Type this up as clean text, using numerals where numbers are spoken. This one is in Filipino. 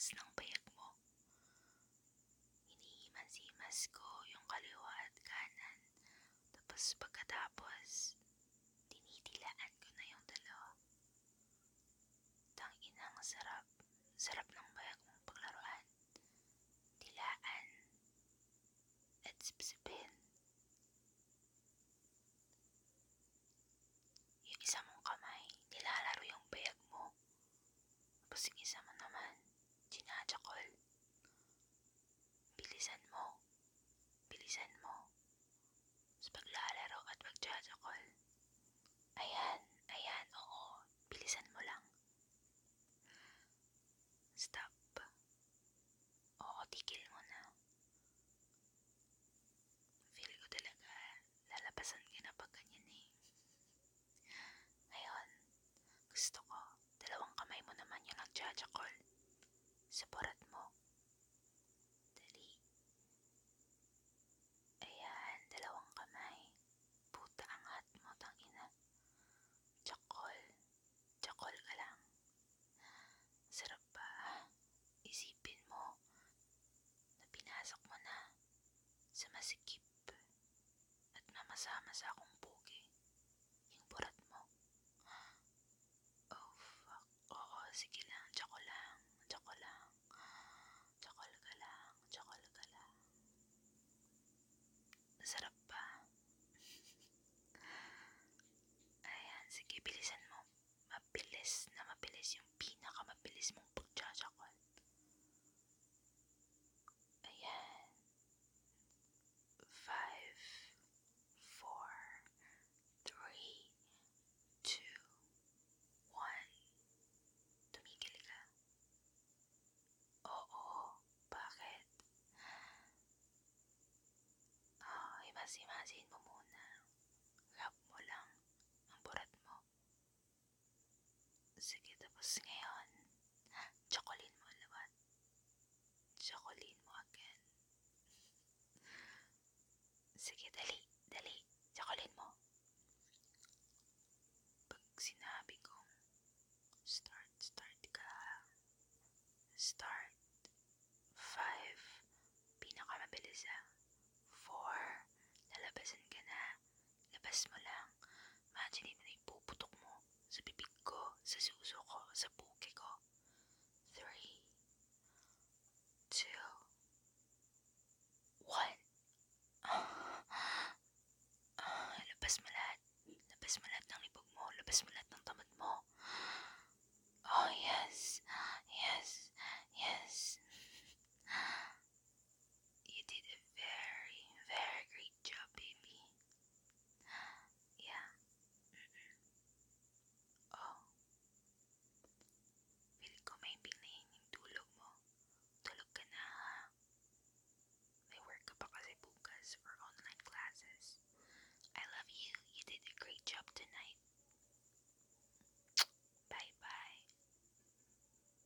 bilis ng payag mo. Hinihimas-himas ko yung kaliwa at kanan. Tapos pagkatapos, dinidilaan ko na yung dalawa. Tanginang sarap. Sarap ng payag mong paglaruan. Dilaan at sipsipin. Yung isa mong kamay, nilalaro yung payag mo. Tapos yung isa mo naman, ginadjakol. Bilisan mo. Bilisan mo. Sa paglalaro at pagdadjakol. Ayan, oo. Bilisan mo lang. Stop. Oo, tigil mo na. Feel ko talaga, lalabasan ka na pag ganyan eh. Ngayon, gusto ko, dalawang kamay mo naman yung nagdadjakol. Sa barat mo. Dali. Ayan, dalawang kamay. Puta, angat mo, tangina. Jakol. Jakol ka lang. Sarap ba? Isipin mo na pinasok mo na sa masikip at namasa-masa akong pugi yung burat mo. Oh fuck. Oo, sige lang. Jakol lang. Jakol lang. Jakol ka lang. Jakol ka lang. Sarap ba? Ayan, sige, bilisan mo. Mabilis yung pinakamabilis mong pagjajakol. Ayan. 5, 4, 3, 2, 1. Tumigil ka. Oo, bakit? Himas-himasin mo muna. Rub mo lang ang burat mo. Sige, tapos ngayon, tsakolin mo lahat. Tsakolin mo again. Sige, dali. Tsakolin mo. Pag sinabi kong start ka. Start. 5, pinakamabilis 4, lalabasan ka na. Labas mo lang. Imagine mo na ipuputok mo sa bibig ko, sa suso ko, sa